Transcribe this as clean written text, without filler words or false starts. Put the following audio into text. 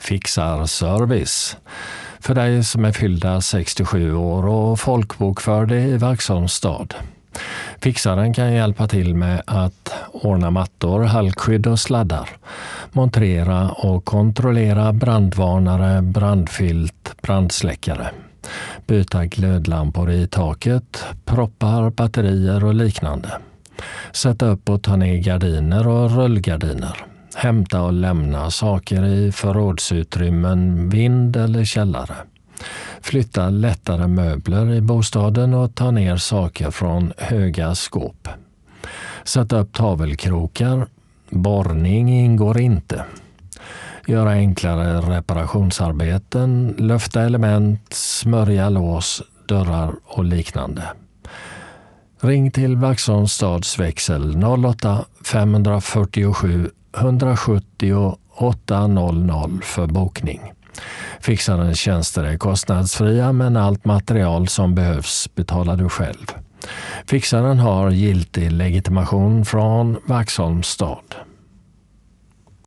Fixarservice för dig som är fyllda 67 år och folkbokförd i Vaxholms stad. Fixaren kan hjälpa till med att ordna mattor, halkskydd och sladdar, montera och kontrollera brandvarnare, brandfilt, brandsläckare, byta glödlampor i taket, proppar, batterier och liknande. Sätta upp och ta ner gardiner och rullgardiner. Hämta och lämna saker i förrådsutrymmen, vind eller källare. Flytta lättare möbler i bostaden och ta ner saker från höga skåp. Sätta upp tavelkrokar. Borrning ingår inte. Göra enklare reparationsarbeten, lufta element, smörja lås, dörrar och liknande. Ring till Vaxholms stads växel 08 547 170 800 för bokning. Fixarens tjänster är kostnadsfria, men allt material som behövs betalar du själv. Fixaren har giltig legitimation från Vaxholms stad.